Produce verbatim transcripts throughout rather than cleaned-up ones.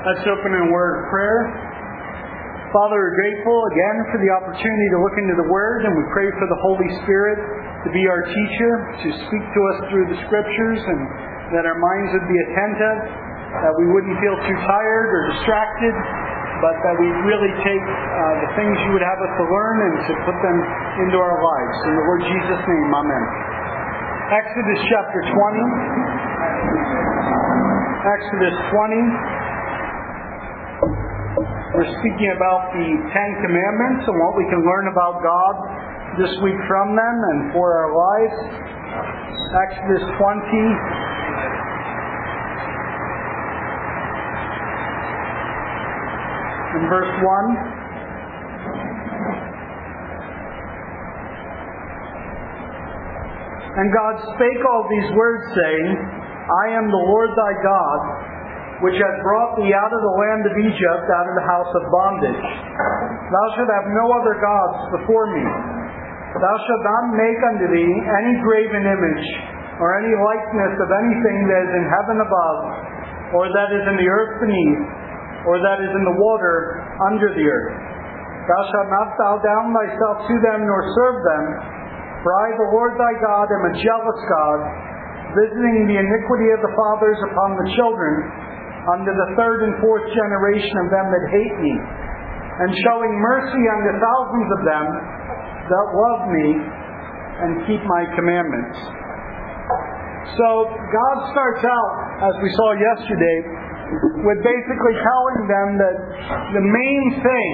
Let's open in a word of prayer. Father, we're grateful again for the opportunity to look into the Word, and we pray for the Holy Spirit to be our teacher, to speak to us through the Scriptures, and that our minds would be attentive, that we wouldn't feel too tired or distracted, but that we'd really take uh, the things you would have us to learn and to put them into our lives. In the Lord Jesus' name, amen. Exodus chapter twenty. Exodus twenty. We're speaking about the Ten Commandments and what we can learn about God this week from them and for our lives. Exodus twenty. In verse one. And God spake all these words, saying, I am the Lord thy God, which hath brought thee out of the land of Egypt, out of the house of bondage. Thou shalt have no other gods before me. Thou shalt not make unto thee any graven image, or any likeness of anything that is in heaven above, or that is in the earth beneath, or that is in the water under the earth. Thou shalt not bow down thyself to them, nor serve them, for I, the Lord thy God, am a jealous God, visiting the iniquity of the fathers upon the children, unto the third and fourth generation of them that hate me, and showing mercy unto thousands of them that love me and keep my commandments. So God starts out, as we saw yesterday, with basically telling them that the main thing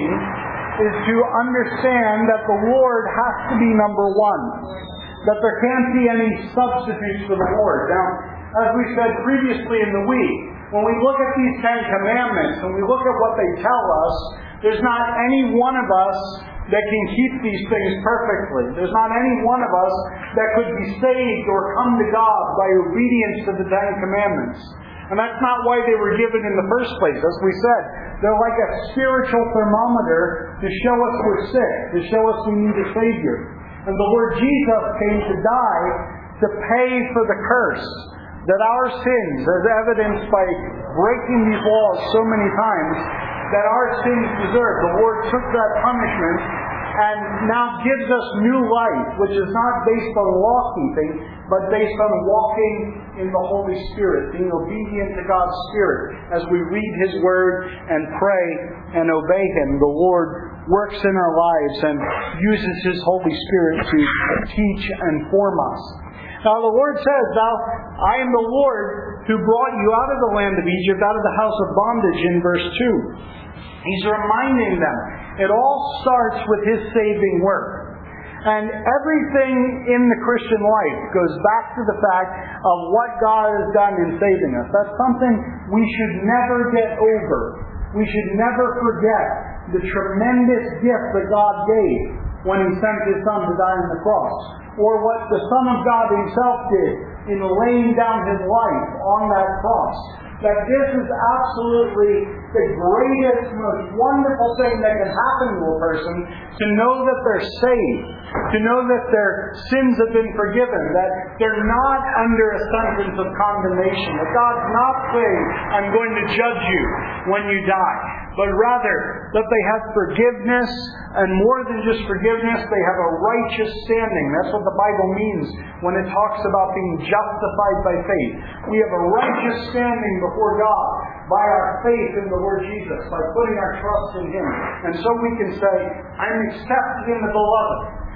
is to understand that the Lord has to be number one, that there can't be any substitutes for the Lord. Now, as we said previously in the week, when we look at these Ten Commandments and we look at what they tell us, there's not any one of us that can keep these things perfectly. There's not any one of us that could be saved or come to God by obedience to the Ten Commandments. And that's not why they were given in the first place. As we said, they're like a spiritual thermometer to show us we're sick, to show us we need a Savior. And the Lord Jesus came to die to pay for the curse that our sins, as evidenced by breaking these laws so many times, that our sins deserve. The Lord took that punishment and now gives us new life, which is not based on law keeping, but based on walking in the Holy Spirit, being obedient to God's Spirit. As we read His Word and pray and obey Him, the Lord works in our lives and uses His Holy Spirit to teach and form us. Now the Lord says, Thou, I am the Lord who brought you out of the land of Egypt, out of the house of bondage, in verse two. He's reminding them, it all starts with His saving work. And everything in the Christian life goes back to the fact of what God has done in saving us. That's something we should never get over. We should never forget the tremendous gift that God gave when He sent His Son to die on the cross. Or what the Son of God Himself did in laying down His life on that cross. That this is absolutely the greatest, most wonderful thing that can happen to a person, to know that they're saved, to know that their sins have been forgiven, that they're not under a sentence of condemnation, that God's not saying, I'm going to judge you when you die, but rather that they have forgiveness, and more than just forgiveness, they have a righteous standing. That's what the Bible means when it talks about being justified by faith. We have a righteous standing before God by our faith in the Lord Jesus, by putting our trust in Him. And so we can say, I'm accepted in the Beloved.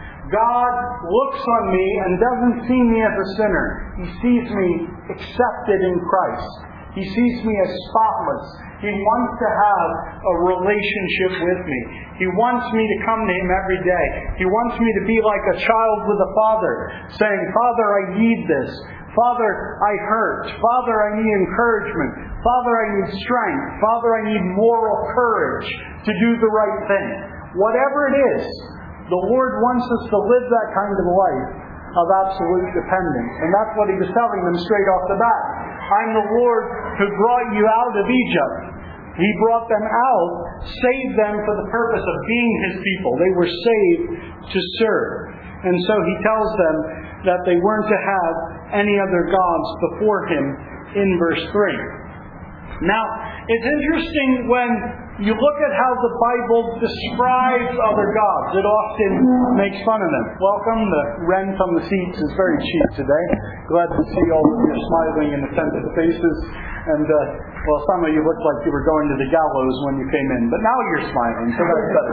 God looks on me and doesn't see me as a sinner. He sees me accepted in Christ. He sees me as spotless. He wants to have a relationship with me. He wants me to come to Him every day. He wants me to be like a child with a father, saying, Father, I need this. Father, I hurt. Father, I need encouragement. Father, I need strength. Father, I need moral courage to do the right thing. Whatever it is, the Lord wants us to live that kind of life of absolute dependence. And that's what He was telling them straight off the bat. I'm the Lord who brought you out of Egypt. He brought them out, saved them for the purpose of being His people. They were saved to serve. And so He tells them that they weren't to have any other gods before Him in verse three. Now, it's interesting when you look at how the Bible describes other gods. It often makes fun of them. Welcome. The rent on the seats is very cheap today. Glad to see all of your smiling and attentive faces. And, uh, well, some of you looked like you were going to the gallows when you came in. But now you're smiling, so that's better.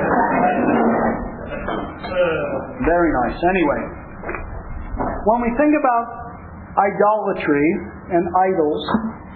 Very nice. Anyway, when we think about idolatry and idols,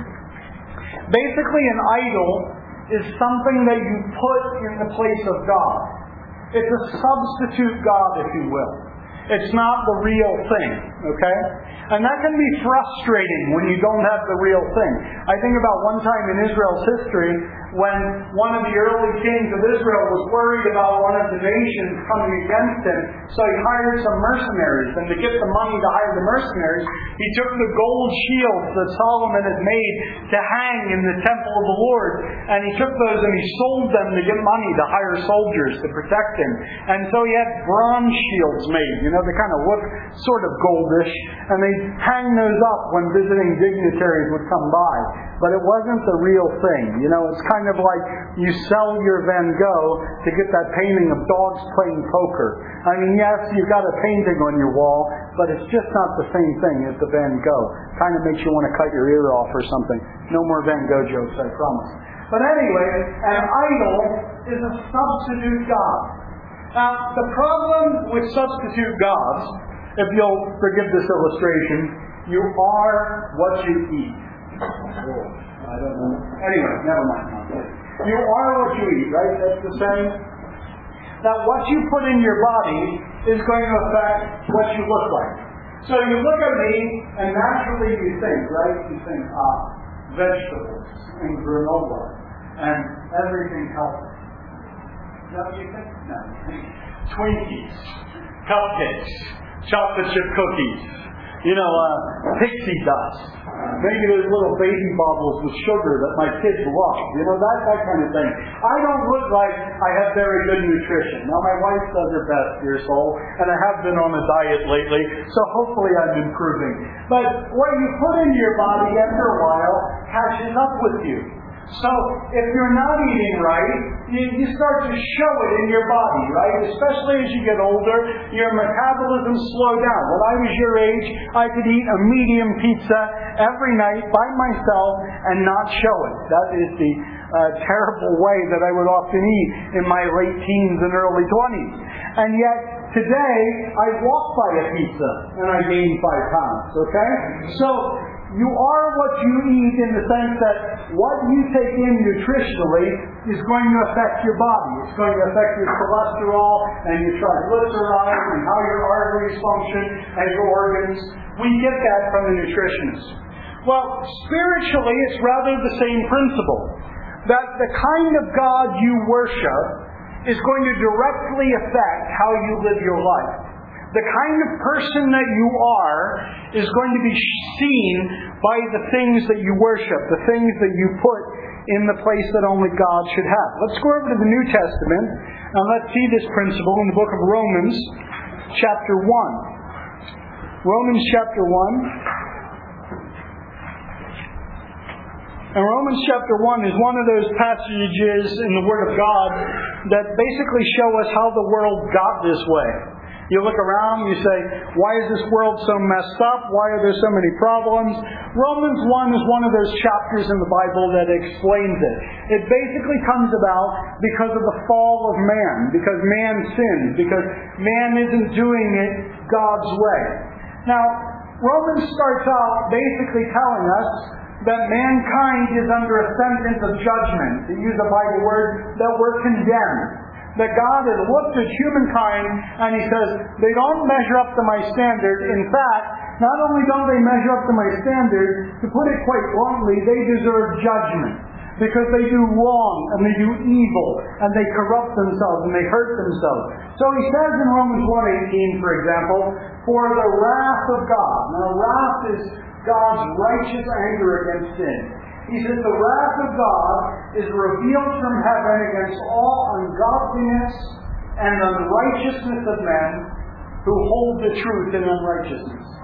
basically an idol is something that you put in the place of God. It's a substitute God, if you will. It's not the real thing, okay? And that can be frustrating when you don't have the real thing. I think about one time in Israel's history when one of the early kings of Israel was worried about one of the nations coming against him, so he hired some mercenaries. And to get the money to hire the mercenaries, he took the gold shields that Solomon had made to hang in the temple of the Lord, and he took those and he sold them to get money to hire soldiers to protect him. And so he had bronze shields made, you know, they kind of look sort of goldish, and they hang those up when visiting dignitaries would come by. But it wasn't the real thing. You know, it's kind of like you sell your Van Gogh to get that painting of dogs playing poker. I mean, yes, you've got a painting on your wall, but it's just not the same thing as the Van Gogh. Kind of makes you want to cut your ear off or something. No more Van Gogh jokes, I promise. But anyway, an idol is a substitute God. Now, the problem with substitute gods, if you'll forgive this illustration, you are what you eat. I don't know. Anyway, never mind. You are what you eat, right? That's the saying. Now, what you put in your body is going to affect what you look like. So you look at me, and naturally you think, right? You think, ah, vegetables and granola and everything healthy. Is that what you think? No. Twinkies, cupcakes, chocolate chip cookies, you know, uh, pixie dust. Maybe those little baby bubbles with sugar that my kids love. You know, that, that kind of thing. I don't look like I have very good nutrition. Now, my wife does her best, dear soul, and I have been on a diet lately, so hopefully I'm improving. But what you put into your body after a while catches up with you. So, if you're not eating right, you, you start to show it in your body, right? Especially as you get older, your metabolism slows down. When I was your age, I could eat a medium pizza every night by myself and not show it. That is the uh, terrible way that I would often eat in my late teens and early twenties. And yet, today, I walk by a pizza and I gain five pounds, okay? So, you are what you eat in the sense that what you take in nutritionally is going to affect your body. It's going to affect your cholesterol and your triglycerides and how your arteries function and your organs. We get that from the nutritionist. Well, spiritually, it's rather the same principle. That the kind of God you worship is going to directly affect how you live your life. The kind of person that you are is going to be seen by the things that you worship, the things that you put in the place that only God should have. Let's go over to the New Testament and let's see this principle in the book of Romans, chapter one. Romans chapter one. And Romans chapter one is one of those passages in the Word of God that basically show us how the world got this way. You look around, you say, why is this world so messed up? Why are there so many problems? Romans one is one of those chapters in the Bible that explains it. It basically comes about because of the fall of man, because man sinned, because man isn't doing it God's way. Now, Romans starts out basically telling us that mankind is under a sentence of judgment, to use a Bible word, that we're condemned. That God has looked at humankind and He says, they don't measure up to my standard. In fact, not only don't they measure up to my standard, to put it quite bluntly, they deserve judgment. Because they do wrong and they do evil and they corrupt themselves and they hurt themselves. So he says in Romans one eighteen, for example, for the wrath of God. Now wrath is God's righteous anger against sin. He says the wrath of God is revealed from heaven against all ungodliness and unrighteousness of men who hold the truth in unrighteousness.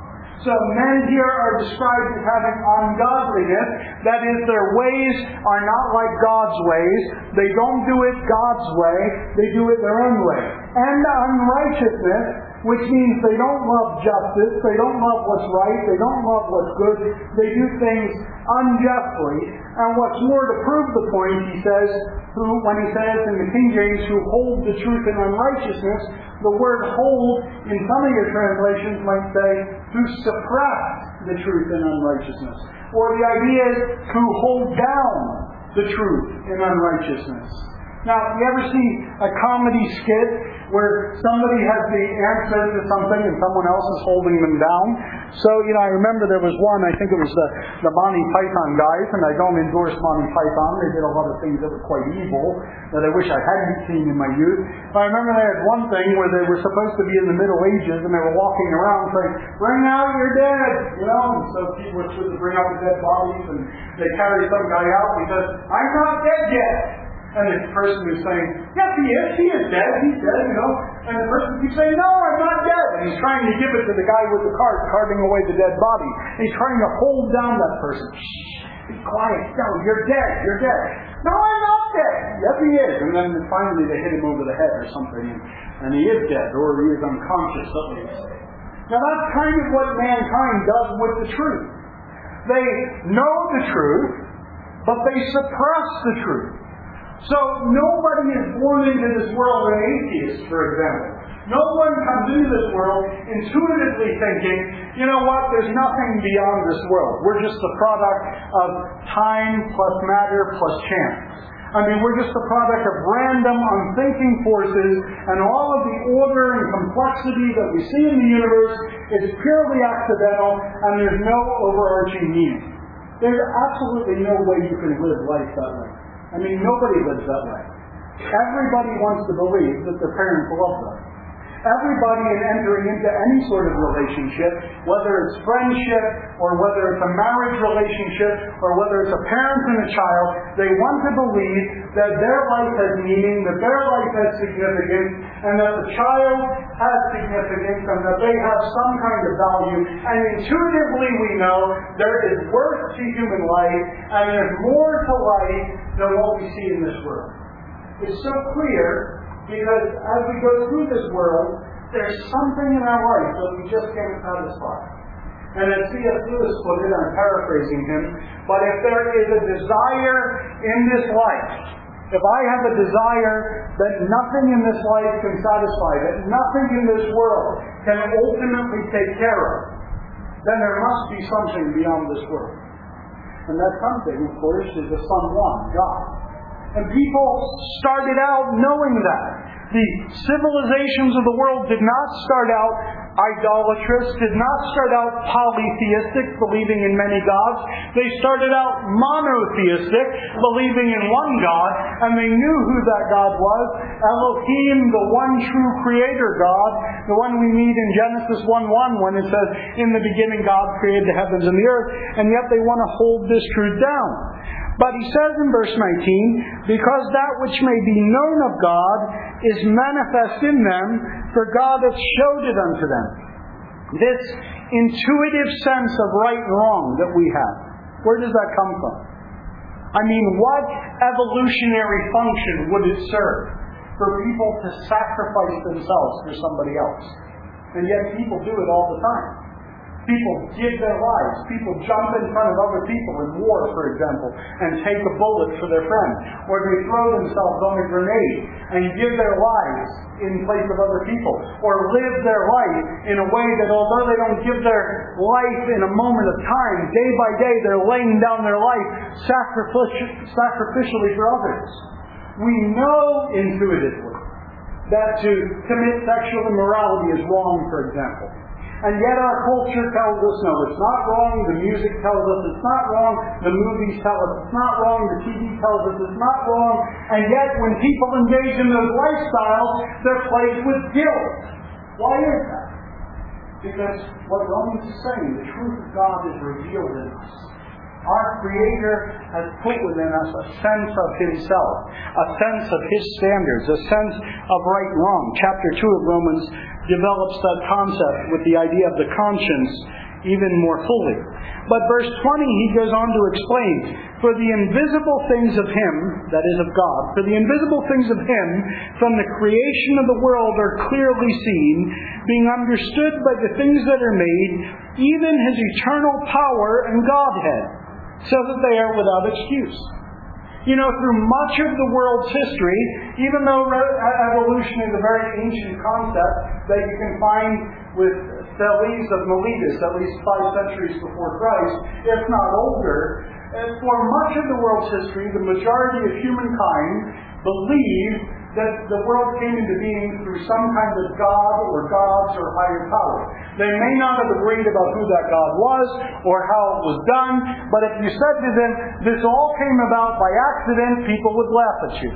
So men here are described as having ungodliness. That is, their ways are not like God's ways. They don't do it God's way. They do it their own way. And unrighteousness, which means they don't love justice. They don't love what's right. They don't love what's good. They do things unjustly. And what's more, to prove the point, he says, who, when he says in the King James, who hold the truth in unrighteousness, the word hold in some of your translations might say, who suppress the truth in unrighteousness. Or the idea is who hold down the truth in unrighteousness. Now, you ever see a comedy skit where somebody has the answer to something and someone else is holding them down? So, you know, I remember there was one, I think it was the, the Monty Python guys, and I don't endorse Monty Python. They did a lot of things that were quite evil that I wish I hadn't seen in my youth. But I remember they had one thing where they were supposed to be in the Middle Ages and they were walking around saying, "Bring out your dead!" You know, and so people were supposed to bring out the dead bodies, and they carry some guy out and he says, "I'm not dead yet." And the person is saying, "Yes, he is. He is dead. He's dead, you know." And the person keeps saying, "No, I'm not dead." And he's trying to give it to the guy with the cart, carting away the dead body. And he's trying to hold down that person. Shh, be quiet. No, you're dead. You're dead. "No, I'm not dead." "Yes, he is." And then finally they hit him over the head or something. And, and he is dead, or he is unconscious, at least. Now that's kind of what mankind does with the truth. They know the truth, but they suppress the truth. So nobody is born into this world an atheist, for example. No one comes into this world intuitively thinking, you know what, there's nothing beyond this world. We're just the product of time plus matter plus chance. I mean, we're just the product of random, unthinking forces, and all of the order and complexity that we see in the universe is purely accidental, and there's no overarching meaning. There's absolutely no way you can live life that way. I mean, nobody lives that way. Everybody wants to believe that their parents love them. Everybody in entering into any sort of relationship, whether it's friendship, or whether it's a marriage relationship, or whether it's a parent and a child, they want to believe that their life has meaning, that their life has significance, and that the child has significance, and that they have some kind of value. And intuitively we know there is worth to human life, and there's more to life than what we see in this world. It's so clear because as we go through this world, there's something in our life that we just can't satisfy. And as C S Lewis put it, I'm paraphrasing him, but if there is a desire in this life, if I have a desire that nothing in this life can satisfy, that nothing in this world can ultimately take care of, then there must be something beyond this world. And that something, of course, is the someone, God. And people started out knowing that. The civilizations of the world did not start out idolatrous, did not start out polytheistic, believing in many gods. They started out monotheistic, believing in one God, and they knew who that God was. Elohim, the one true creator God, the one we meet in Genesis one one when it says, "In the beginning God created the heavens and the earth," and yet they want to hold this truth down. But he says in verse nineteen, "Because that which may be known of God is manifest in them, for God hath showed it unto them." This intuitive sense of right and wrong that we have, where does that come from? I mean, what evolutionary function would it serve for people to sacrifice themselves for somebody else? And yet people do it all the time. People give their lives. People jump in front of other people in war, for example, and take a bullet for their friend. Or they throw themselves on a grenade and give their lives in place of other people. Or live their life in a way that although they don't give their life in a moment of time, day by day they're laying down their life sacrificially for others. We know intuitively that to commit sexual immorality is wrong, for example. And yet our culture tells us, no, it's not wrong. The music tells us it's not wrong. The movies tell us it's not wrong. The T V tells us it's not wrong. And yet when people engage in those lifestyles, they're plagued with guilt. Why is that? Because what Romans is saying, the truth of God is revealed in us. Our Creator has put within us a sense of Himself, a sense of His standards, a sense of right and wrong. Chapter two of Romans develops that concept with the idea of the conscience even more fully. But verse twenty, he goes on to explain, for the invisible things of Him, that is of God, for the invisible things of Him from the creation of the world are clearly seen, being understood by the things that are made, even His eternal power and Godhead, so that they are without excuse. You know, through much of the world's history, even though evolution is a very ancient concept that you can find with Thales of Miletus, at least five centuries before Christ, if not older, for much of the world's history, the majority of humankind believed that the world came into being through some kind of God or gods or higher power. They may not have agreed about who that God was or how it was done, but if you said to them, this all came about by accident, people would laugh at you.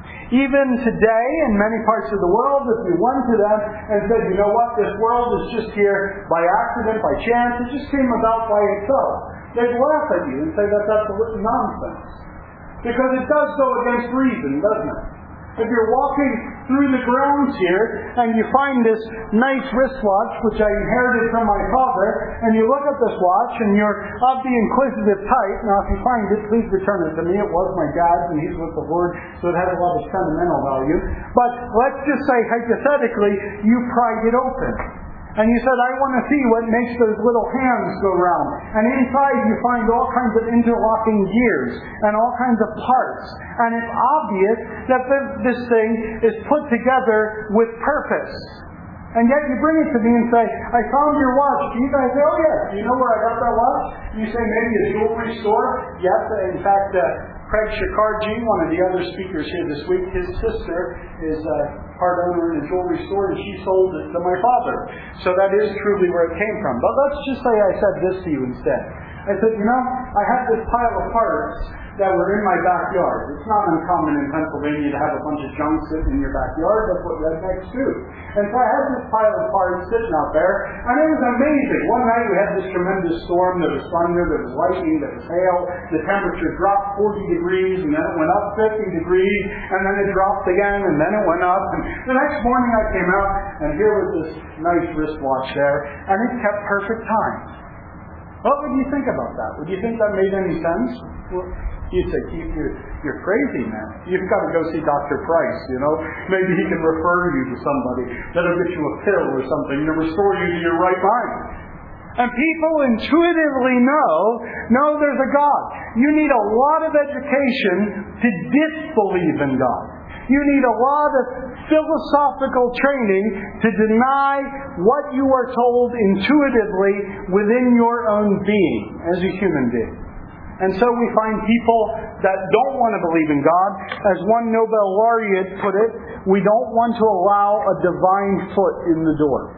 Even today, in many parts of the world, if you went to them and said, you know what, this world is just here by accident, by chance, it just came about by itself, they'd laugh at you and say that that's nonsense. Because it does go against reason, doesn't it? If you're walking through the grounds here and you find this nice wristwatch, which I inherited from my father, and you look at this watch and you're of the inquisitive type, now if you find it, please return it to me. It was my dad's and he's with the Lord, so it has a lot of sentimental value. But let's just say, hypothetically, you pried it open. And you said, I want to see what makes those little hands go round. And inside you find all kinds of interlocking gears and all kinds of parts. And it's obvious that this thing is put together with purpose. And yet you bring it to me and say, I found your watch. Do you guys say, oh yes, do you know where I got that watch? You say, maybe a jewelry store? Yes, in fact, uh, Craig Shikarji, one of the other speakers here this week, his sister is a part owner in a jewelry store, and she sold it to my father. So that is truly where it came from. But let's just say I said this to you instead. I said, you know, I have this pile of parts that were in my backyard. It's not uncommon in Pennsylvania to have a bunch of junk sitting in your backyard. That's what rednecks do. And so I had this pile of parts sitting out there, and it was amazing. One night we had this tremendous storm. There was thunder, there was lightning, there was hail. The temperature dropped forty degrees, and then it went up fifty degrees, and then it dropped again, and then it went up. And the next morning I came out, and here was this nice wristwatch there, and it kept perfect time. What would you think about that? Would you think that made any sense? Well, you'd say, Keith, you're, you're crazy, man. You've got to go see Doctor Price, you know. Maybe he can refer you to somebody that'll get you a pill or something to restore you to your right mind. And people intuitively know, no, there's a God. You need a lot of education to disbelieve in God. You need a lot of philosophical training to deny what you are told intuitively within your own being as a human being. And so we find people that don't want to believe in God. As one Nobel laureate put it, we don't want to allow a divine foot in the door.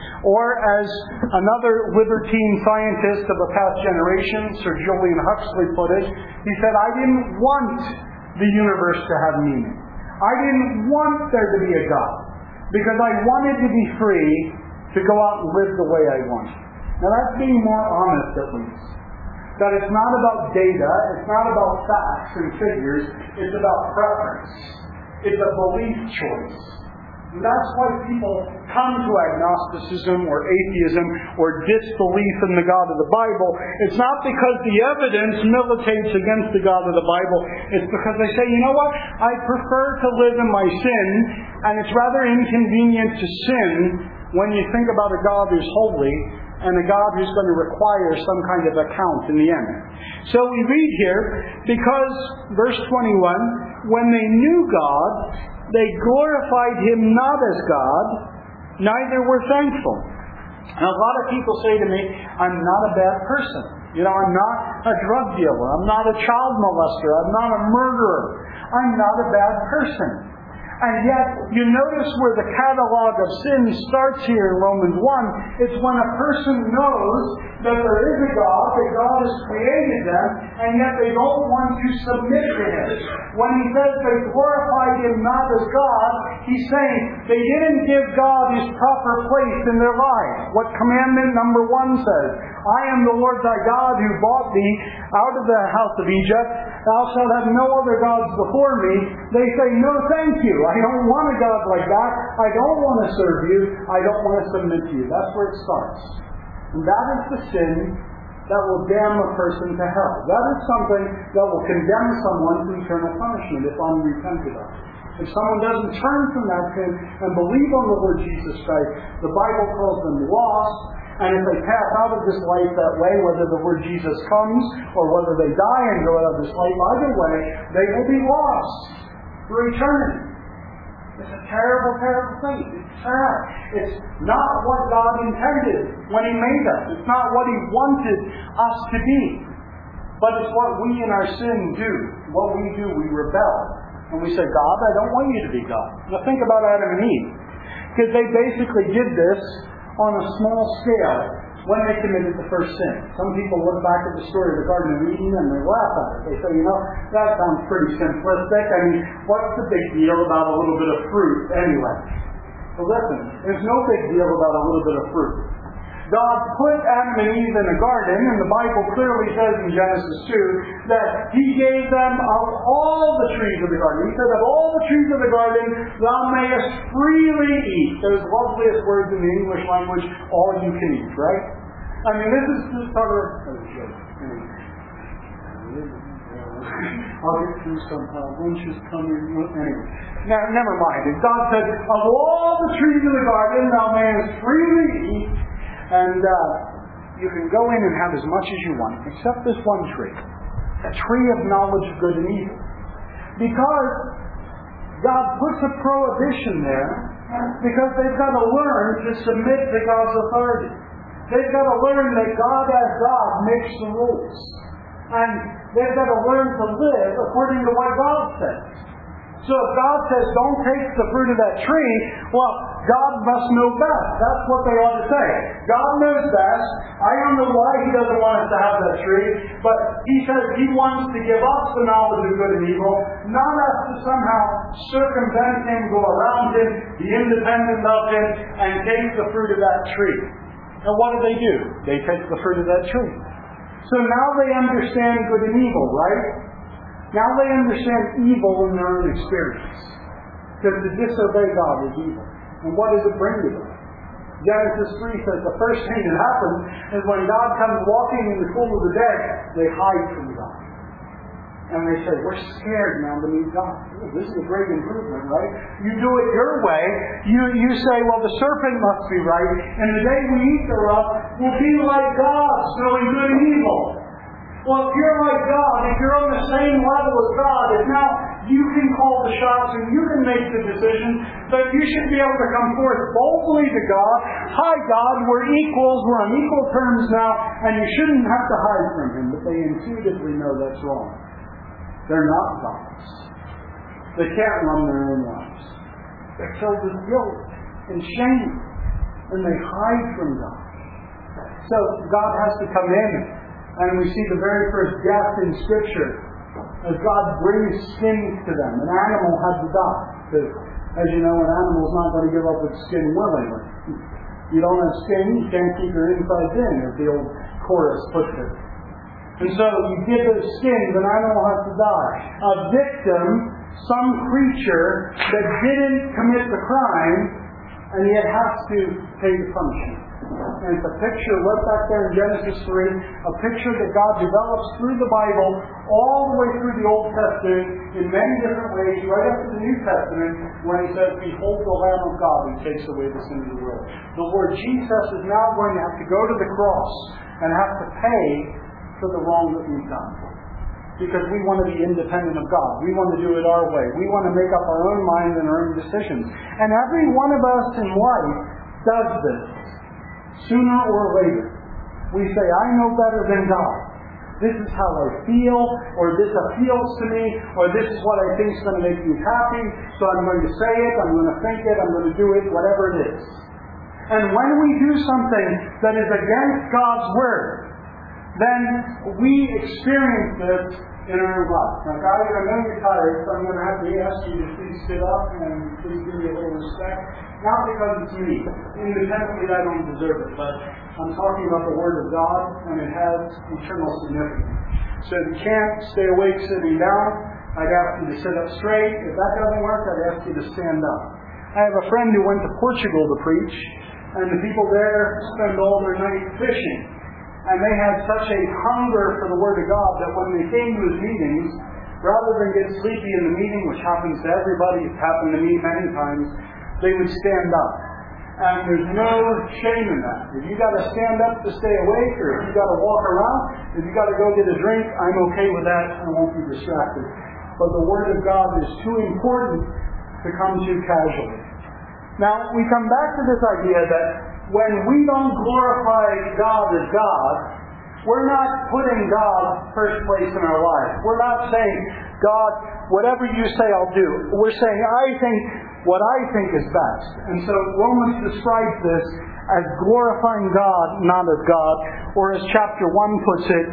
Or as another libertine scientist of a past generation, Sir Julian Huxley, put it, he said, I didn't want the universe to have meaning. I didn't want there to be a God, because I wanted to be free to go out and live the way I wanted. Now that's being more honest, at least. That it's not about data, it's not about facts and figures, it's about preference. It's a belief choice. And that's why people come to agnosticism or atheism or disbelief in the God of the Bible. It's not because the evidence militates against the God of the Bible. It's because they say, you know what? I prefer to live in my sin, and it's rather inconvenient to sin when you think about a God who's holy and a God who's going to require some kind of account in the end. So we read here, because, verse twenty-one, when they knew God, they glorified Him not as God, neither were thankful. And a lot of people say to me, I'm not a bad person. You know, I'm not a drug dealer. I'm not a child molester. I'm not a murderer. I'm not a bad person. And yet, you notice where the catalog of sin starts here in Romans one. It's when a person knows that there is a God, that God has created them, and yet they don't want to submit to Him. When he says they glorified Him not as God, he's saying they didn't give God His proper place in their lives. What commandment number one says? I am the Lord thy God who brought thee out of the house of Egypt. Thou shalt have no other gods before me. They say, no thank you. I don't want a God like that. I don't want to serve you. I don't want to submit to you. That's where it starts. And that is the sin that will damn a person to hell. That is something that will condemn someone to eternal punishment if unrepented of. If someone doesn't turn from that sin and believe on the Lord Jesus Christ, the Bible calls them lost. And if they pass out of this life that way, whether the Lord Jesus comes or whether they die and go out of this life, either way, they will be lost for eternity. It's a terrible, terrible thing. It's sad. It's not what God intended when He made us. It's not what He wanted us to be. But it's what we in our sin do. What we do, we rebel. And we say, God, I don't want you to be God. Now think about Adam and Eve. Because they basically did this on a small scale when they committed the first sin. Some people look back at the story of the Garden of Eden and they laugh at it. They say, you know, that sounds pretty simplistic. I mean, what's the big deal about a little bit of fruit anyway? Well, listen, there's no big deal about a little bit of fruit. God put Adam and Eve in a garden, and the Bible clearly says in Genesis two that He gave them of all the trees of the garden. He said, of all the trees of the garden, thou mayest freely eat. Those loveliest words in the English language, all you can eat, right? I mean, this is just sort of... I'll get through somehow. Lunch is coming. Anyway. Now, never mind. And God said, of all the trees of the garden, thou mayest freely eat. And uh, you can go in and have as much as you want, except this one tree. A tree of knowledge of good and evil. Because God puts a prohibition there, because they've got to learn to submit to God's authority. They've got to learn that God as God makes the rules. And they've got to learn to live according to what God says. So if God says, don't take the fruit of that tree, well, God must know best. That's what they ought to say. God knows best. I don't know why He doesn't want us to have that tree, but He says He wants to give us the knowledge of good and evil, not us to somehow circumvent Him, go around Him, be independent of Him, and take the fruit of that tree. And what do they do? They take the fruit of that tree. So now they understand good and evil, right? Now they understand evil in their own experience. Because to disobey God is evil. And what does it bring to them? Genesis three says the first thing that happens is when God comes walking in the cool of the day, they hide from God. And they say, we're scared now to meet God. Ooh, this is a great improvement, right? You do it your way. You, you say, well, the serpent must be right. And the day we eat thereof will be like God, knowing good and evil. Well, if you're like God, if you're on the same level as God, if now you can call the shots and you can make the decisions, then you should be able to come forth boldly to God. Hi, God, we're equals, we're on equal terms now, and you shouldn't have to hide from Him. But they intuitively know that's wrong. They're not gods. They can't run their own lives. They're filled with guilt and shame, and they hide from God. So God has to come in. And we see the very first death in Scripture as God brings skins to them. An animal had to die. Because, as you know, an animal is not going to give up its skin willingly. You don't have skin, you can't keep your insides in, as the old chorus puts it. And so you give those skins, an animal has to die. A victim, some creature that didn't commit the crime, and yet has to pay the punishment. And it's a picture, right back there in Genesis three, a picture that God develops through the Bible, all the way through the Old Testament, in many different ways, right up to the New Testament, when He says, behold the Lamb of God who takes away the sin of the world. The Lord Jesus is now going to have to go to the cross and have to pay for the wrong that we've done. Because we want to be independent of God. We want to do it our way. We want to make up our own minds and our own decisions. And every one of us in life does this. Sooner or later, we say, I know better than God. This is how I feel, or this appeals to me, or this is what I think is going to make you happy, so I'm going to say it, I'm going to think it, I'm going to do it, whatever it is. And when we do something that is against God's Word, then we experience this in our life. Now, guys, I know you're tired, so I'm going to have to ask you to please sit up and please give me a little respect. Not because it's me. Independently, I don't deserve it, but I'm talking about the Word of God, and it has eternal significance. So if you can't stay awake sitting down, I'd ask you to sit up straight. If that doesn't work, I'd ask you to stand up. I have a friend who went to Portugal to preach, and the people there spend all their night fishing. And they had such a hunger for the Word of God that when they came to his meetings, rather than get sleepy in the meeting, which happens to everybody, it's happened to me many times, they would stand up. And there's no shame in that. If you got to stand up to stay awake, or if you got to walk around, if you got to go get a drink, I'm okay with that. I won't be distracted. But the Word of God is too important to come to casually. Now, we come back to this idea that when we don't glorify God as God, we're not putting God first place in our life. We're not saying, God, whatever you say, I'll do. We're saying, I think what I think is best. And so Romans describes this as glorifying God, not as God. Or as chapter one puts it,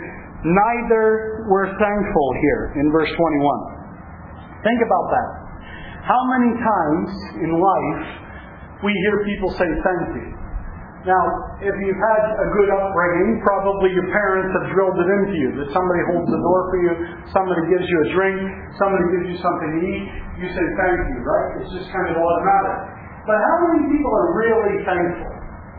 neither were thankful here in verse twenty-one. Think about that. How many times in life we hear people say thank you? Now, if you've had a good upbringing, probably your parents have drilled it into you, that somebody holds the door for you, somebody gives you a drink, somebody gives you something to eat, you say thank you, right? It's just kind of automatic. But how many people are really thankful?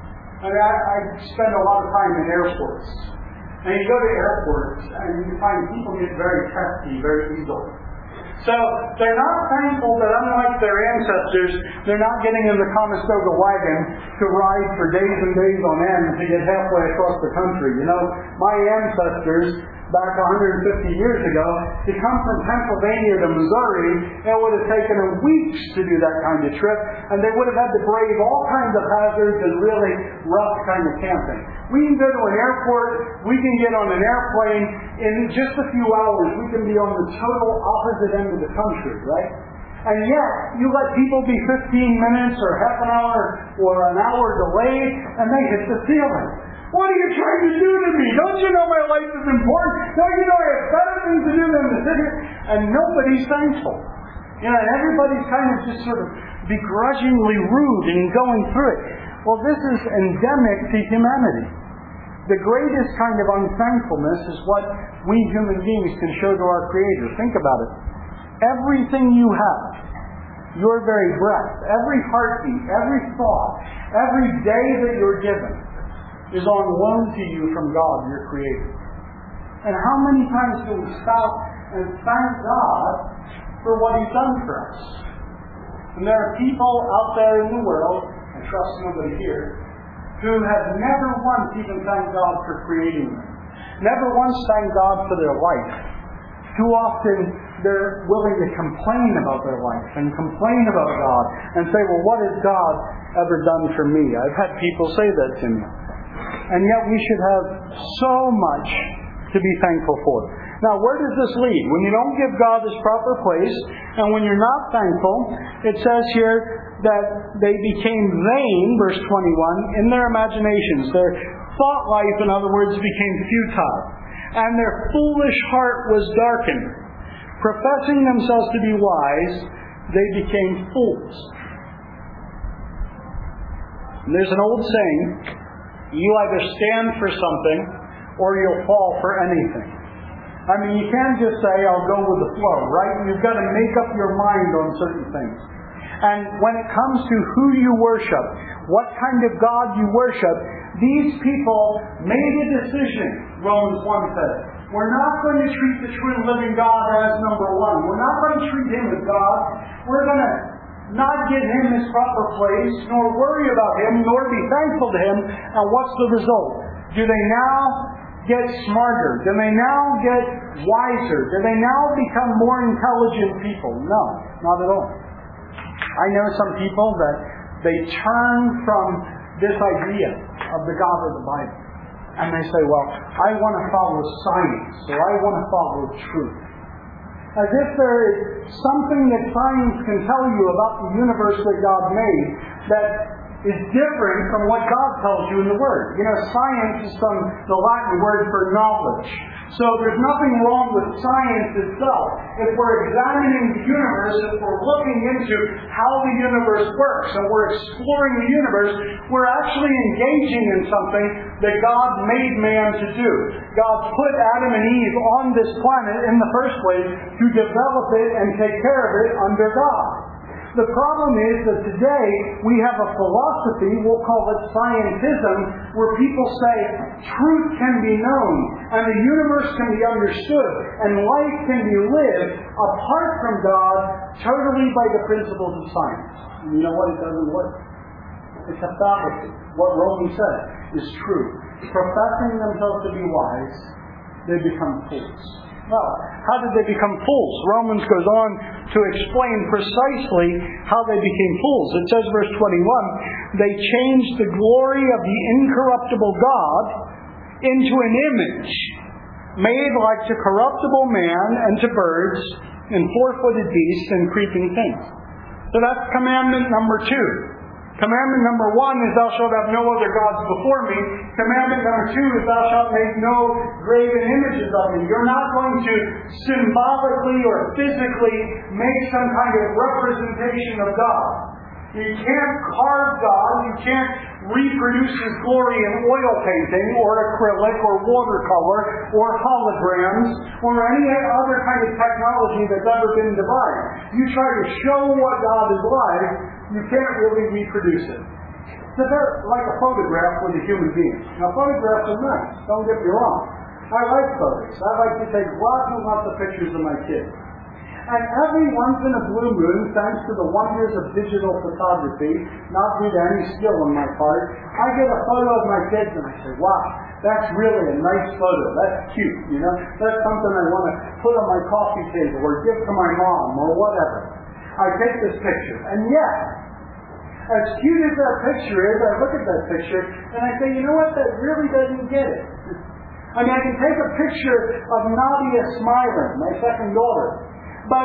I mean, I, I spend a lot of time in airports. And you go to airports, and you find people get very testy very easily. So they're not thankful that unlike their ancestors, they're not getting in the Conestoga wagon to ride for days and days on end to get halfway across the country. You know, my ancestors, back one hundred fifty years ago, to come from Pennsylvania to Missouri, it would have taken them weeks to do that kind of trip, and they would have had to brave all kinds of hazards and really rough kind of camping. We can go to an airport, we can get on an airplane, in just a few hours we can be on the total opposite end of the country, right? And yet, you let people be fifteen minutes or half an hour or an hour delayed, and they hit the ceiling. What are you trying to do to me? Don't you know my life is important? Don't you know I have better things to do than to sit here? And nobody's thankful. You know, and everybody's kind of just sort of begrudgingly rude and going through it. Well, this is endemic to humanity. The greatest kind of unthankfulness is what we human beings can show to our Creator. Think about it. Everything you have, your very breath, every heartbeat, every thought, every day that you're given, is on loan to you from God, your Creator. And how many times do we stop and thank God for what He's done for us? And there are people out there in the world, I trust nobody here, who have never once even thanked God for creating them. Never once thanked God for their life. Too often they're willing to complain about their life and complain about God and say, well, what has God ever done for me? I've had people say that to me. And yet we should have so much to be thankful for. Now, where does this lead? When you don't give God His proper place, and when you're not thankful, it says here that they became vain, verse twenty-one, in their imaginations. Their thought life, in other words, became futile. And their foolish heart was darkened. Professing themselves to be wise, they became fools. And there's an old saying, you either stand for something or you'll fall for anything. I mean, you can't just say, I'll go with the flow, right? You've got to make up your mind on certain things. And when it comes to who you worship, what kind of God you worship, these people made a decision, Romans one says. We're not going to treat the true and living God as number one. We're not going to treat Him as God. We're going to not give Him His proper place, nor worry about Him, nor be thankful to Him. And what's the result? Do they now get smarter? Do they now get wiser? Do they now become more intelligent people? No, not at all. I know some people that they turn from this idea of the God of the Bible. And they say, well, I want to follow science, or I want to follow truth. As if there is something that science can tell you about the universe that God made that is different from what God tells you in the Word. You know, science is from the Latin word for knowledge. So there's nothing wrong with science itself. If we're examining the universe, if we're looking into how the universe works, and we're exploring the universe, we're actually engaging in something that God made man to do. God put Adam and Eve on this planet in the first place to develop it and take care of it under God. The problem is that today we have a philosophy, we'll call it scientism, where people say truth can be known, and the universe can be understood, and life can be lived apart from God, totally by the principles of science. And you know what? It doesn't work. It's a fallacy. What Romans says is true. Professing themselves to be wise, they become fools. Well, how did they become fools? Romans goes on to explain precisely how they became fools. It says, verse twenty-one, they changed the glory of the incorruptible God into an image made like to corruptible man and to birds and four-footed beasts and creeping things. So that's commandment number two. Commandment number one is thou shalt have no other gods before me. Commandment number two is thou shalt make no graven images of me. You're not going to symbolically or physically make some kind of representation of God. You can't carve God. You can't reproduce His glory in oil painting or acrylic or watercolor or holograms or any other kind of technology that's ever been devised. You try to show what God is like, you can't really reproduce it. It's a bit like a photograph with a human being. Now, photographs are nice. Don't get me wrong. I like photos. I like to take lots and lots of pictures of my kids. And every once in a blue moon, thanks to the wonders of digital photography, not due to any skill on my part, I get a photo of my kids and I say, wow, that's really a nice photo. That's cute, you know. That's something I want to put on my coffee table or give to my mom or whatever. I take this picture. And yet, as cute as that picture is, I look at that picture and I say, you know what, that really doesn't get it. I mean, I can take a picture of Nadia smiling, my second daughter. But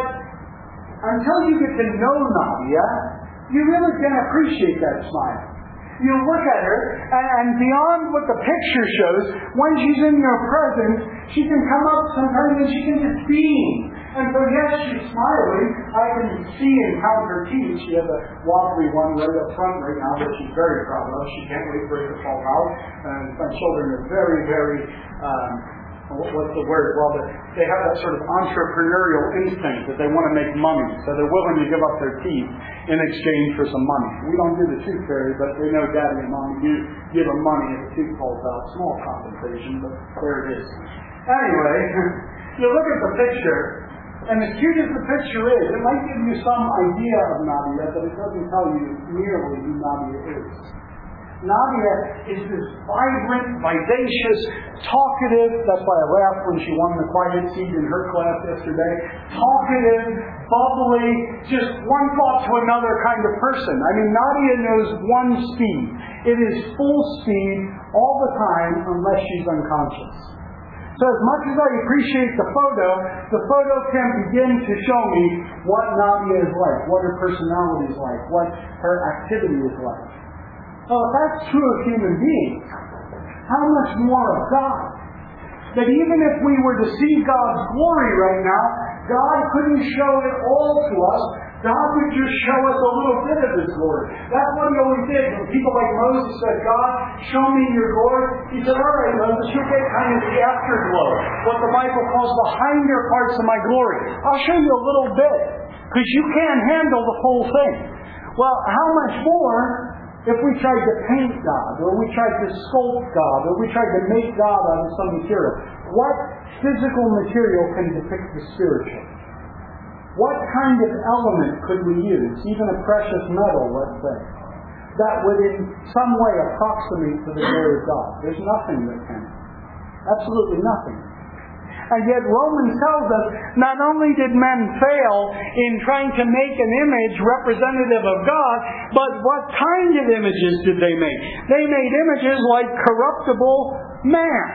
until you get to know Nadia, you really can't appreciate that smile. You look at her, and beyond what the picture shows, when she's in your presence, she can come up sometimes and she can just beam. And so yes, she's smiling. I can see and count her teeth. She has a wobbly one right up front right now that she's very proud of. She can't wait for it to fall out. And my children are very, very... Um, What's the word? Well, they have that sort of entrepreneurial instinct that they want to make money, so they're willing to give up their teeth in exchange for some money. We don't do the tooth fairy, but they know Daddy and Mommy do give them money if the tooth falls out. Small compensation, but there it is. Anyway, you look at the picture, and as cute as the picture is, it might give you some idea of Nadia, but it doesn't tell you nearly who Nadia is. Nadia is this vibrant, vivacious, talkative, that's why I laughed when she won the quiet seat in her class yesterday, talkative, bubbly, just one thought to another kind of person. I mean, Nadia knows one speed. It is full speed all the time unless she's unconscious. So as much as I appreciate the photo, the photo can begin to show me what Nadia is like, what her personality is like, what her activity is like. Well, if that's true of human beings, how much more of God? That even if we were to see God's glory right now, God couldn't show it all to us. God would just show us a little bit of His glory. That's what He always did. When people like Moses said, God, show me your glory, He said, all right, Moses, you'll get kind of the afterglow, what the Bible calls the hinder parts of my glory. I'll show you a little bit, because you can't handle the full thing. Well, how much more if we tried to paint God, or we tried to sculpt God, or we tried to make God out of some material? What physical material can depict the spiritual? What kind of element could we use, even a precious metal, let's say, that would in some way approximate to the glory of God? There's nothing that can. Absolutely nothing. And yet Romans tells us not only did men fail in trying to make an image representative of God, but what kind of images did they make? They made images like corruptible man.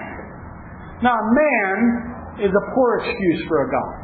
Now, man is a poor excuse for a God.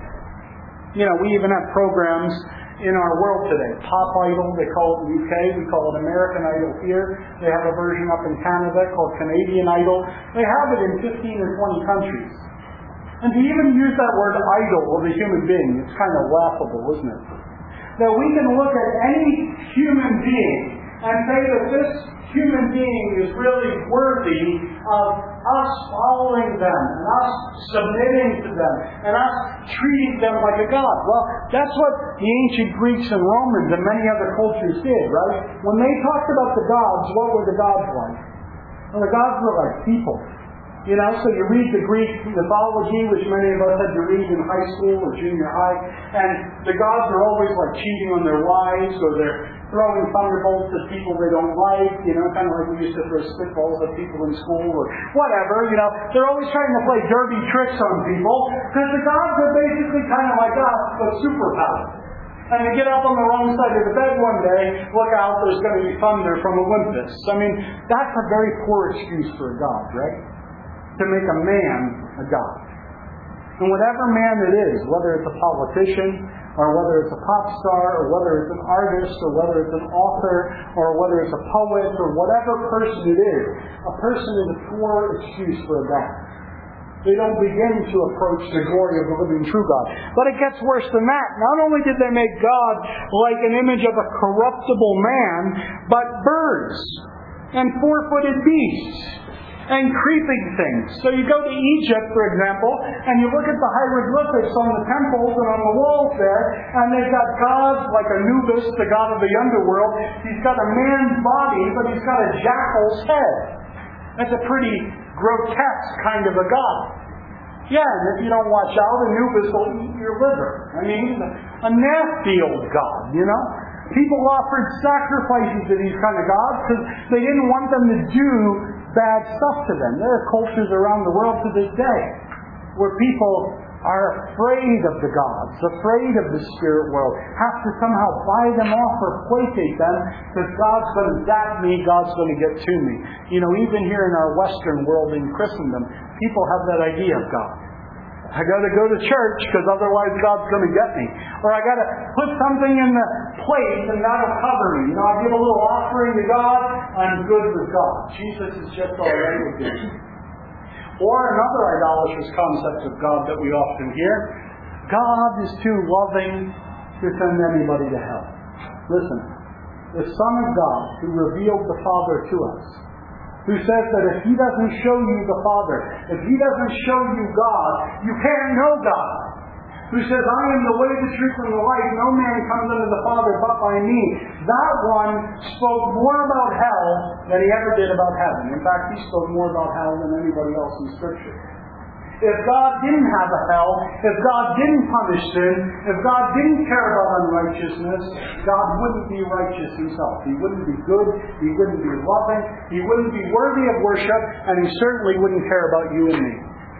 You know, we even have programs in our world today. Pop Idol, they call it in the U K. We call it American Idol here. They have a version up in Canada called Canadian Idol. They have it in fifteen or twenty countries. And to even use that word idol of a human being, it's kind of laughable, isn't it? That we can look at any human being and say that this human being is really worthy of us following them, and us submitting to them, and us treating them like a god. Well, that's what the ancient Greeks and Romans and many other cultures did, right? When they talked about the gods, what were the gods like? Well, the gods were like people. You know, so you read the Greek mythology, which many of us had to read in high school or junior high, and the gods are always like cheating on their wives, or they're throwing thunderbolts at people they don't like, you know, kind of like we used to throw spitballs at people in school or whatever, you know. They're always trying to play dirty tricks on people, because the gods are basically kind of like us, but superpowers. And you get up on the wrong side of the bed one day, look out, there's going to be thunder from Olympus. I mean, that's a very poor excuse for a god, right? To make a man a god. And whatever man it is, whether it's a politician, or whether it's a pop star, or whether it's an artist, or whether it's an author, or whether it's a poet, or whatever person it is, a person is a poor excuse for a god. They don't begin to approach the glory of the living true God. But it gets worse than that. Not only did they make God like an image of a corruptible man, but birds, and four-footed beasts, and creeping things. So you go to Egypt, for example, and you look at the hieroglyphics on the temples and on the walls there, and they've got gods like Anubis, the god of the underworld. He's got a man's body, but he's got a jackal's head. That's a pretty grotesque kind of a god. Yeah, and if you don't watch out, Anubis will eat your liver. I mean, a nasty old god, you know? People offered sacrifices to these kind of gods because they didn't want them to do bad stuff to them. There are cultures around the world to this day where people are afraid of the gods, afraid of the spirit world, have to somehow buy them off or placate them because God's going to zap me, God's going to get to me. You know, even here in our Western world in Christendom, people have that idea of God. I got to go to church because otherwise God's going to get me. Or I got to put something in the plate and that'll cover me. You know, I give a little offering to God, I'm good with God. Jesus is just all right with me. Or another idolatrous concept of God that we often hear, God is too loving to send anybody to hell. Listen, the Son of God who revealed the Father to us, who says that if He doesn't show you the Father, if He doesn't show you God, you can't know God. Who says, I am the way, the truth, and the life. No man comes unto the Father but by me. That one spoke more about hell than he ever did about heaven. In fact, he spoke more about hell than anybody else in Scripture. If God didn't have a hell, if God didn't punish sin, if God didn't care about unrighteousness, God wouldn't be righteous Himself. He wouldn't be good, He wouldn't be loving, He wouldn't be worthy of worship, and He certainly wouldn't care about you and me.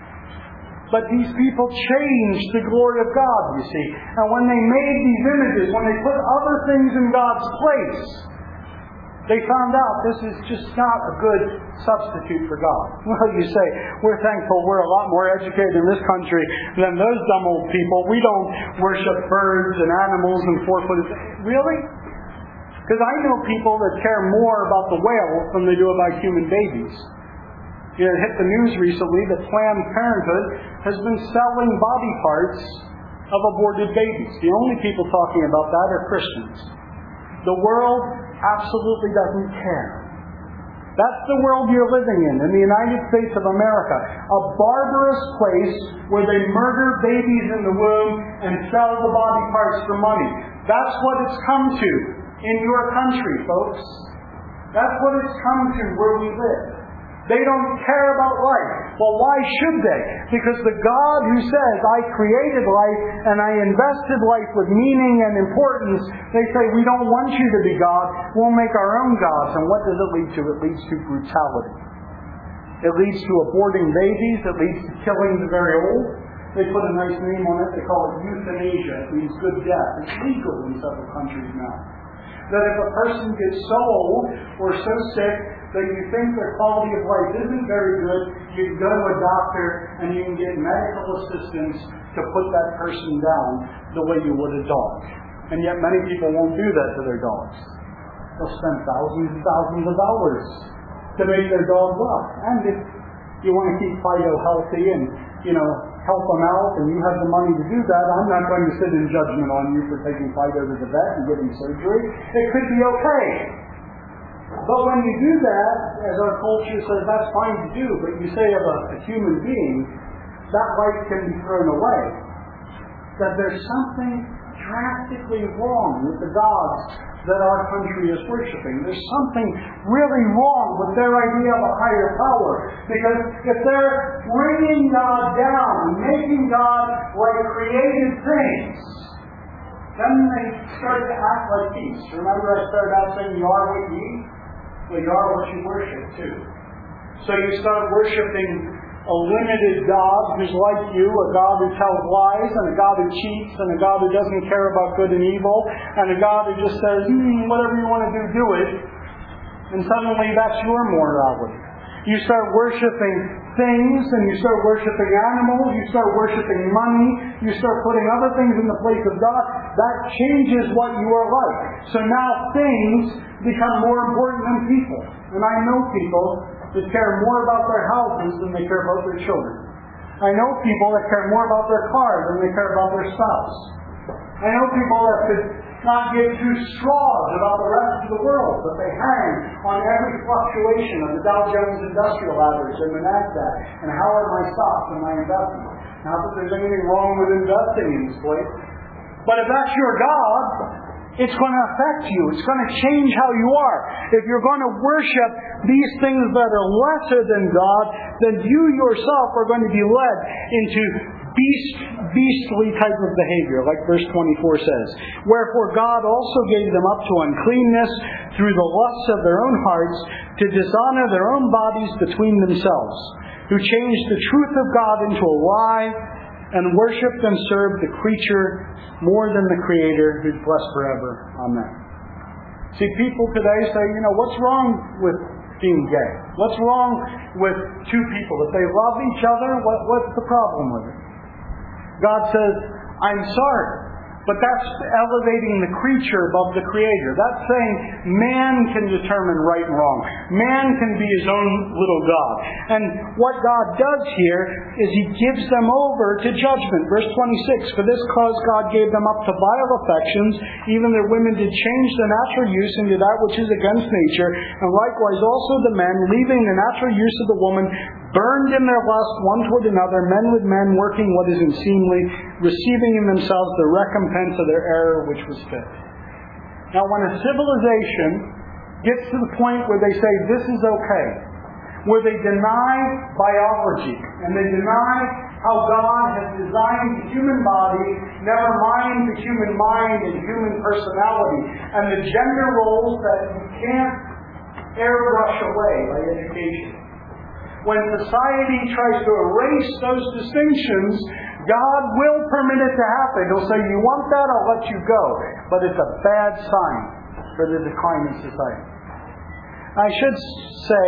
But these people changed the glory of God, you see. And when they made these images, when they put other things in God's place, they found out this is just not a good substitute for God. Well, you say, we're thankful we're a lot more educated in this country than those dumb old people. We don't worship birds and animals and four-footed. Really? Because I know people that care more about the whales than they do about human babies. You know, it hit the news recently that Planned Parenthood has been selling body parts of aborted babies. The only people talking about that are Christians. The world absolutely doesn't care. That's the world you're living in, in the United States of America. A barbarous place where they murder babies in the womb and sell the body parts for money. That's what it's come to in your country, folks. That's what it's come to where we live. They don't care about life. Well, why should they? Because the God who says, I created life and I invested life with meaning and importance, they say, we don't want you to be God. We'll make our own gods. And what does it lead to? It leads to brutality. It leads to aborting babies. It leads to killing the very old. They put a nice name on it. They call it euthanasia. It means good death. It's legal in several countries now. That if a person gets so old or so sick that you think their quality of life isn't very good, you can go to a doctor and you can get medical assistance to put that person down the way you would a dog. And yet many people won't do that to their dogs. They'll spend thousands and thousands of dollars to make their dog well. And if you want to keep Fido healthy and, you know, help them out and you have the money to do that, I'm not going to sit in judgment on you for taking Fido to the vet and getting surgery. It could be okay. But when you do that, as our culture says, that's fine to do, but you say of a, a human being, that life can be thrown away. That there's something drastically wrong with the gods that our country is worshiping. There's something really wrong with their idea of a higher power. Because if they're bringing God down, making God like created things, then they start to act like beasts. Remember I started out saying you are what you eat? Well, you are what you worship too. So you start worshiping a limited God who's like you, a God who tells lies, and a God who cheats, and a God who doesn't care about good and evil, and a God who just says, hmm, whatever you want to do, do it. And suddenly that's your morality. You start worshiping things, and you start worshiping animals, you start worshiping money, you start putting other things in the place of God. That changes what you are like. So now things become more important than people. And I know people that care more about their houses than they care about their children. I know people that care more about their cars than they care about their spouse. I know people that could not give two straws about the rest of the world, but they hang on every fluctuation of the Dow Jones Industrial Average and the NASDAQ, and how are my stocks and my investments. Not that there's anything wrong with investing in this place, but if that's your God, it's going to affect you. It's going to change how you are. If you're going to worship these things that are lesser than God, then you yourself are going to be led into beast, beastly type of behavior, like verse twenty-four says. Wherefore God also gave them up to uncleanness through the lusts of their own hearts, to dishonor their own bodies between themselves, who changed the truth of God into a lie, and worshipped and served the creature more than the Creator, who's blessed forever. Amen. See, people today say, you know, what's wrong with being gay? What's wrong with two people? If they love each other, what, what's the problem with it? God says, I'm sorry. But that's elevating the creature above the Creator. That's saying man can determine right and wrong. Man can be his own little God. And what God does here is He gives them over to judgment. Verse twenty-six, for this cause God gave them up to vile affections, even their women did change the natural use into that which is against nature, and likewise also the men, leaving the natural use of the woman, burned in their lust one toward another, men with men, working what is unseemly, receiving in themselves the recompense of their error which was fit. Now when a civilization gets to the point where they say this is okay, where they deny biology, and they deny how God has designed the human body, never mind the human mind and human personality, and the gender roles that you can't airbrush away by education. When society tries to erase those distinctions, God will permit it to happen. He'll say, you want that, I'll let you go. But it's a bad sign for the decline of society. I should say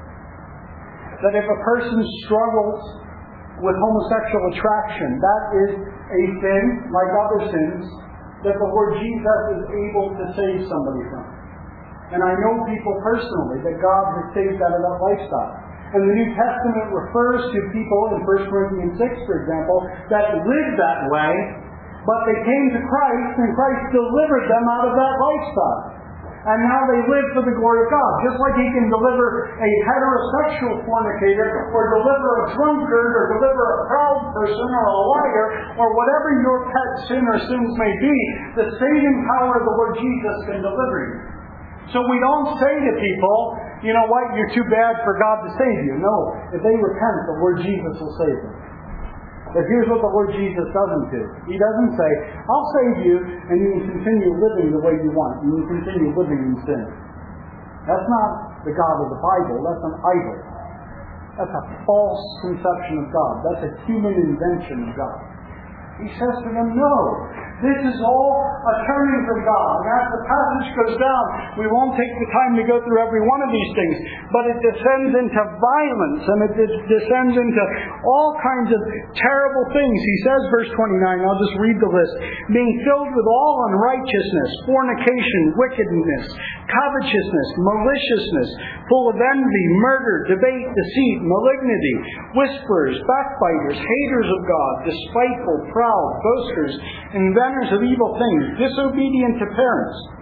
that if a person struggles with homosexual attraction, that is a sin, like other sins, that the Lord Jesus is able to save somebody from. And I know people personally that God has saved out of that lifestyle. And the New Testament refers to people in First Corinthians six, for example, that lived that way, but they came to Christ, and Christ delivered them out of that lifestyle. And now they live for the glory of God. Just like He can deliver a heterosexual fornicator, or deliver a drunkard, or deliver a proud person, or a liar, or whatever your pet sin or sins may be, the saving power of the Lord Jesus can deliver you. So we don't say to people, you know what, you're too bad for God to save you. No, if they repent, the Lord Jesus will save them. But here's what the Lord Jesus doesn't do. He doesn't say, I'll save you, and you can continue living the way you want. You can continue living in sin. That's not the God of the Bible. That's an idol. That's a false conception of God. That's a human invention of God. He says to them, no. This is all a turning from God. And as the passage goes down, we won't take the time to go through every one of these things, but it descends into violence, and it descends into all kinds of terrible things. He says, verse twenty-nine, I'll just read the list, being filled with all unrighteousness, fornication, wickedness, covetousness, maliciousness, full of envy, murder, debate, deceit, malignity, whisperers, backbiters, haters of God, despiteful, proud, boasters, inventors of evil things, disobedient to parents,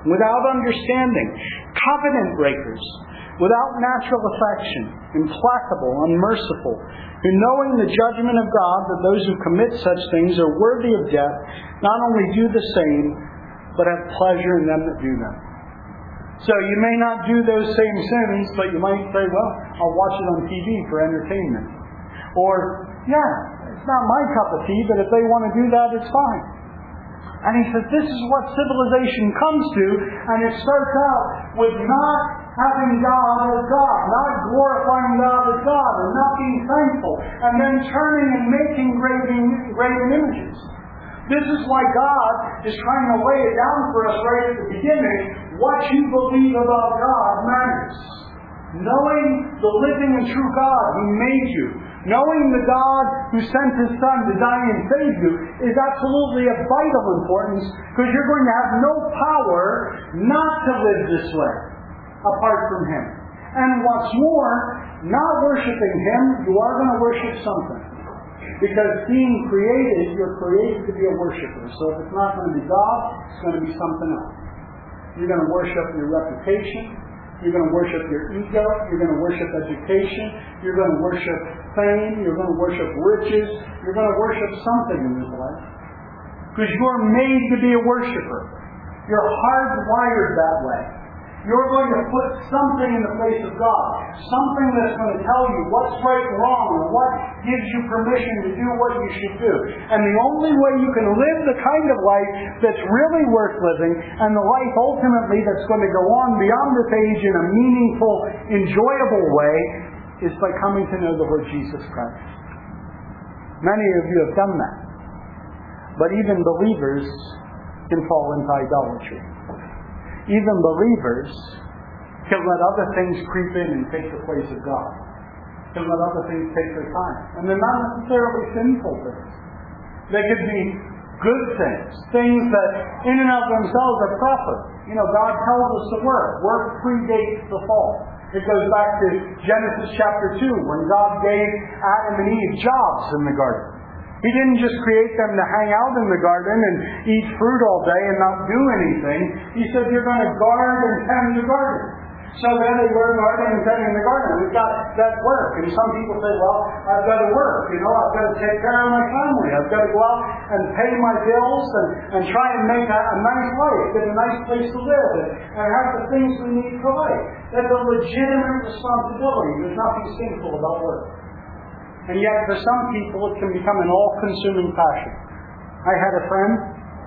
without understanding, covenant breakers, without natural affection, implacable, unmerciful, who knowing the judgment of God that those who commit such things are worthy of death, not only do the same, but have pleasure in them that do them. So you may not do those same sins, but you might say, well, I'll watch it on T V for entertainment. Or, yeah, it's not my cup of tea, but if they want to do that, it's fine. And he says this is what civilization comes to, and it starts out with not having God as God, not glorifying God as God, and not being thankful, and then turning and making graven, graven images. This is why God is trying to lay it down for us right at the beginning. What you believe about God matters. Knowing the living and true God who made you, knowing the God who sent His Son to die and save you, is absolutely of vital importance, because you're going to have no power not to live this way apart from Him. And what's more, not worshiping Him, you are going to worship something. Because being created, you're created to be a worshiper. So if it's not going to be God, it's going to be something else. You're going to worship your reputation. You're going to worship your ego. You're going to worship education. You're going to worship fame. You're going to worship riches. You're going to worship something in this life. Because you're made to be a worshiper. You're hardwired that way. You're going to put something in the place of God. Something that's going to tell you what's right and wrong, and what gives you permission to do what you should do. And the only way you can live the kind of life that's really worth living, and the life ultimately that's going to go on beyond this age in a meaningful, enjoyable way, is by coming to know the Lord Jesus Christ. Many of you have done that. But even believers can fall into idolatry. Even believers can let other things creep in and take the place of God. Can let other things take their time. And they're not necessarily sinful things. They could be good things. Things that in and of themselves are proper. You know, God tells us to work. Work predates the fall. It goes back to Genesis chapter two, when God gave Adam and Eve jobs in the garden. He didn't just create them to hang out in the garden and eat fruit all day and not do anything. He said, you're going to guard and tend the garden. So then they learn guarding and tending the garden. We've got that work. And some people say, well, I've got to work. You know, I've got to take care of my family. I've got to go out and pay my bills and, and try and make a, a nice life, get a nice place to live, and, and have the things we need for life. That's a legitimate responsibility. There's nothing sinful about work. And yet, for some people, it can become an all-consuming passion. I had a friend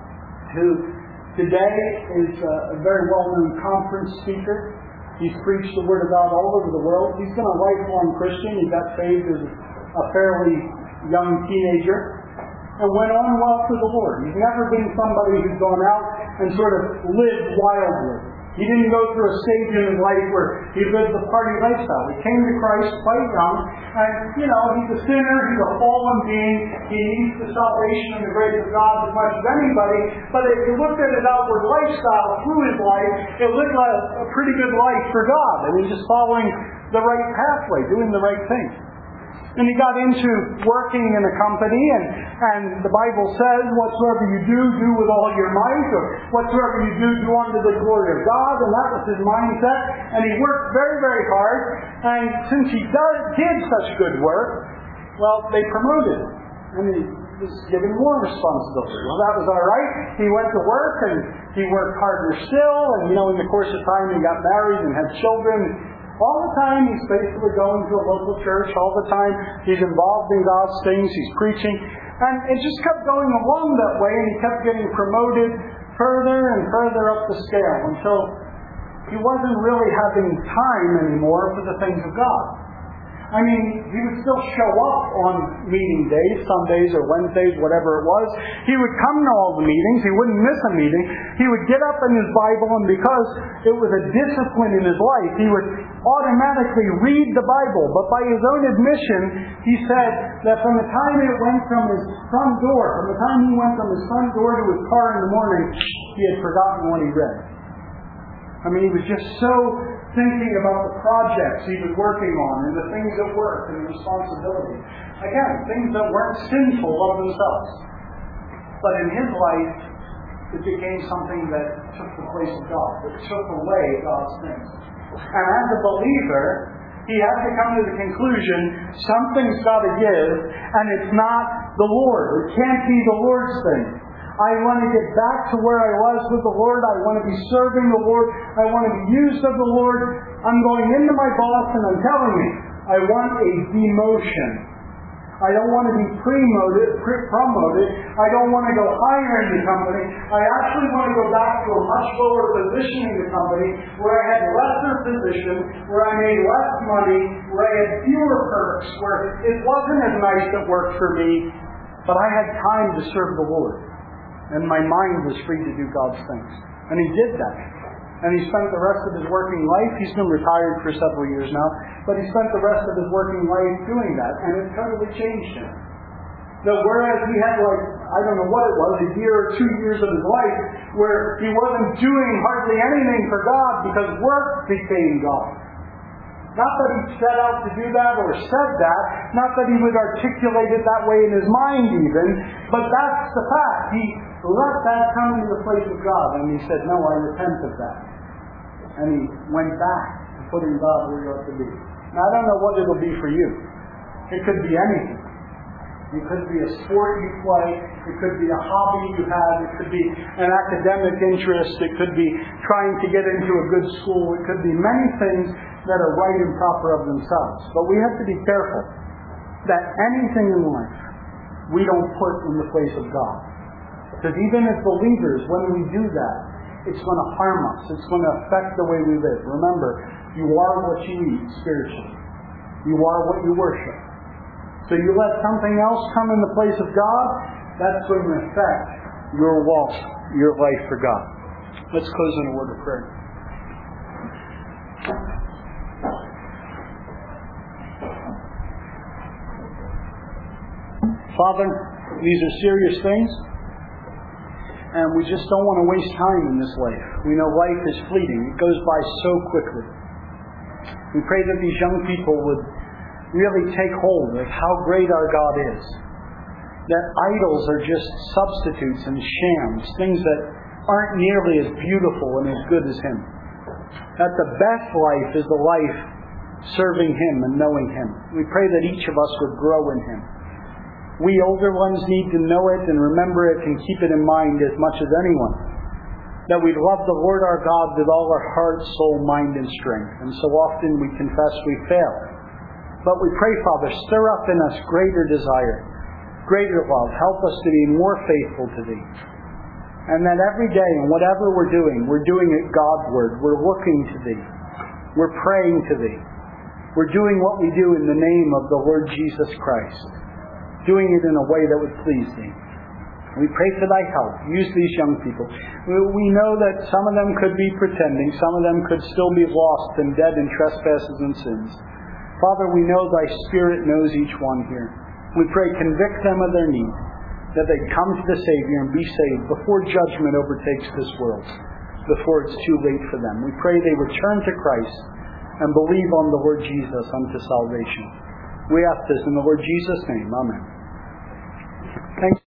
who today is a very well-known conference speaker. He's preached the Word of God all over the world. He's been a lifelong Christian. He got saved as a fairly young teenager and went on well for the Lord. He's never been somebody who's gone out and sort of lived wildly. He didn't go through a stage in his life where he lived the party lifestyle. He came to Christ quite young, and, you know, he's a sinner, he's a fallen being, he needs the salvation and the grace of God as much as anybody, but if you looked at his outward lifestyle through his life, it looked like a pretty good life for God. I mean, just following the right pathway, doing the right thing. And he got into working in a company, and, and the Bible says, whatsoever you do, do with all your might, or whatsoever you do, do unto the glory of God, and that was his mindset. And he worked very, very hard, and since he does, did such good work, well, they promoted him, and he was given more responsibility. Well, that was all right. He went to work, and he worked harder still, and, you know, in the course of time, he got married and had children. All the time he's basically going to a local church. All the time he's involved in God's things. He's preaching. And it just kept going along that way, and he kept getting promoted further and further up the scale until he wasn't really having time anymore for the things of God. I mean, he would still show up on meeting days, Sundays or Wednesdays, whatever it was. He would come to all the meetings. He wouldn't miss a meeting. He would get up in his Bible, and because it was a discipline in his life, he would automatically read the Bible. But by his own admission, he said that from the time it went from his front door, from the time he went from his front door to his car in the morning, he had forgotten what he read. I mean, he was just so thinking about the projects he was working on and the things at work and the responsibility. Again, things that weren't sinful of themselves. But in his life, it became something that took the place of God, that took away God's things. And as a believer, he had to come to the conclusion, something's got to give, and it's not the Lord. It can't be the Lord's thing. I want to get back to where I was with the Lord. I want to be serving the Lord. I want to be used of the Lord. I'm going into my boss and I'm telling him, I want a demotion. I don't want to be pre-moted, promoted. I don't want to go higher in the company. I actually want to go back to a much lower position in the company where I had lesser position, where I made less money, where I had fewer perks, where it wasn't as nice at work for me, but I had time to serve the Lord. And my mind was free to do God's things. And he did that. And he spent the rest of his working life, he's been retired for several years now, but he spent the rest of his working life doing that. And it totally changed him. That whereas he had like, I don't know what it was, a year or two years of his life, where he wasn't doing hardly anything for God because work became God. Not that he set out to do that or said that, not that he would articulate it that way in his mind even, but that's the fact. He let that come into the place of God, and he said, no, I repent of that. And he went back to putting God where he ought to be. Now, I don't know what it'll be for you. It could be anything. It could be a sport you play. It could be a hobby you have. It could be an academic interest. It could be trying to get into a good school. It could be many things that are right and proper of themselves. But we have to be careful that anything in life we don't put in the place of God. Because even as believers, when we do that, it's going to harm us. It's going to affect the way we live. Remember, you are what you eat spiritually. You are what you worship. So you let something else come in the place of God, that's going to affect your walk, your life for God. Let's close in a word of prayer. Father, these are serious things, and we just don't want to waste time in this life. We know life is fleeting. It goes by so quickly. We pray that these young people would really take hold of how great our God is. That idols are just substitutes and shams, things that aren't nearly as beautiful and as good as Him. That the best life is the life serving Him and knowing Him. We pray that each of us would grow in Him. We older ones need to know it and remember it and keep it in mind as much as anyone. That we love the Lord our God with all our heart, soul, mind, and strength. And so often we confess we fail. But we pray, Father, stir up in us greater desire, greater love. Help us to be more faithful to Thee. And that every day, in whatever we're doing, we're doing it Godward. We're looking to Thee. We're praying to Thee. We're doing what we do in the name of the Lord Jesus Christ. Doing it in a way that would please Thee. We pray for Thy help. Use these young people. We know that some of them could be pretending. Some of them could still be lost and dead in trespasses and sins. Father, we know Thy Spirit knows each one here. We pray, convict them of their need, that they come to the Savior and be saved before judgment overtakes this world, before it's too late for them. We pray they return to Christ and believe on the Lord Jesus unto salvation. We ask this in the Lord Jesus' name. Amen. Thanks.